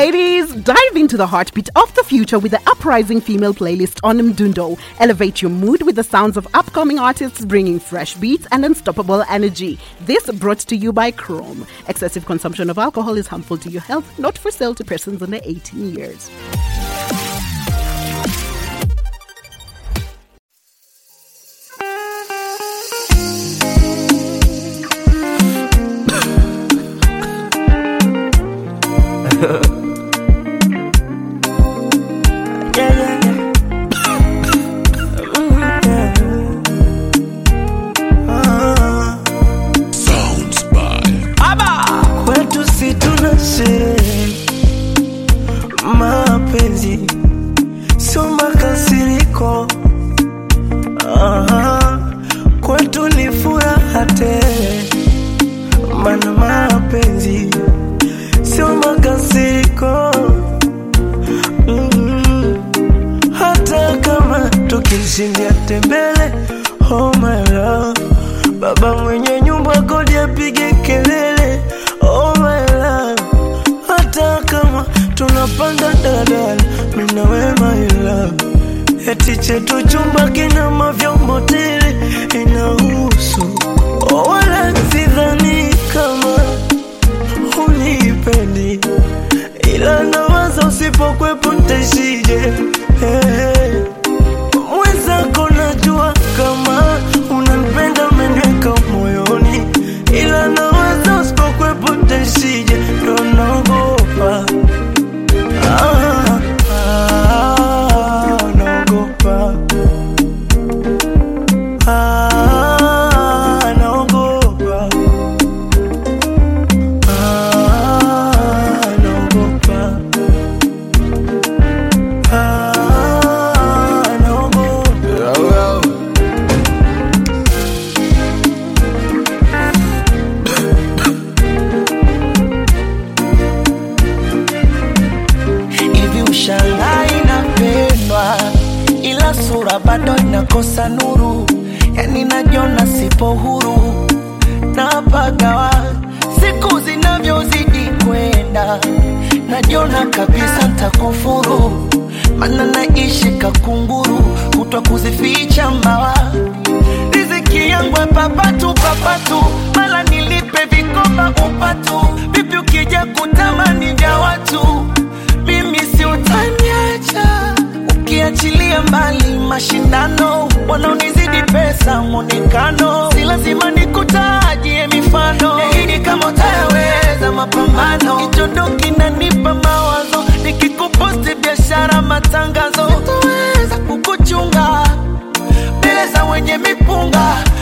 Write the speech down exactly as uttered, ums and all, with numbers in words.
ladies, dive into the heartbeat of the future with the uprising female playlist on Mdundo. Elevate your mood with the sounds of upcoming artists bringing fresh beats and unstoppable energy. This brought to you by Chrome. Excessive consumption of alcohol is harmful to your health, not for sale to persons under eighteen years. Mapenzi sio makasiriko, aha, kwetu ni furaha tele. Maana mapenzi sio makasiriko, mm-hmm. Hata kama tukishindia tembele, oh my love, baba mwenye nyumba kodi apige kelele, oh my love. Hata kama tunapanda dadala, mina we my love, eti chetu chumba kina mavyombo tele inahusu, oh wala sidhani kama unipendi, ila nawaza usipokwepo ntaishije, hey. Mwenzako najua kama unanipenda umeniweka moyoni, ila nawaza usipokwepo ntaishije, ndo naogopa. Ah, ah, naogopa. Ah, naogopa. Ah, naogopa. Ah, naogopa. Shanghai inapendwa, ila sura bado inakosa nuru. Yani najiona sipo huru, napagawa siku zinavyozidi kwenda. Najiona kabisa nitakufuru, maana naishi kakunguru, kutwa kuzificha mbawa. Riziki yangu papatu papatu, mala nilipe vikoba upatu. Vipi ukija kutamani vya watu, mimi si utaniacha. Ukiachilia mbali mashindano, wanaonizidi pesa mwonekano, si lazima nikutajie mifano. Nahidi kama utayaweza mapambano, kichondo kinanipa mawazo. Nikikuposti biashara matangazo, sitaweza kukuchunga mbele za wenye mipunga.